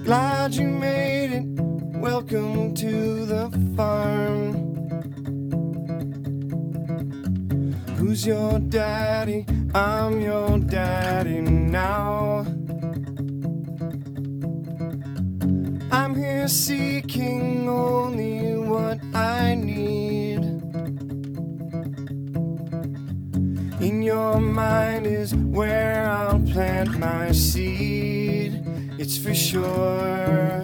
Glad you made it. Welcome to the farm. Who's your daddy? I'm your daddy now. I'm here seeking only what I need. In your mind is where I'll plant my seed. It's for sure.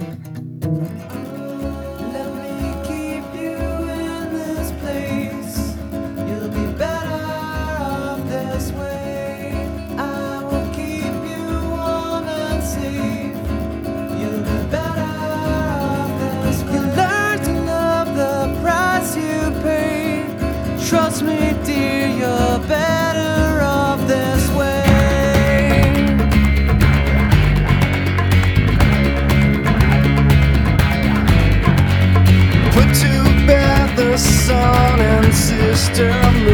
Let me keep you in this place. You'll be better off this way. I will keep you warm and safe. You'll be better off this way. You learn to love the price you pay. Trust me, dear, you're better off this way. Put to bed the sun and sister moon.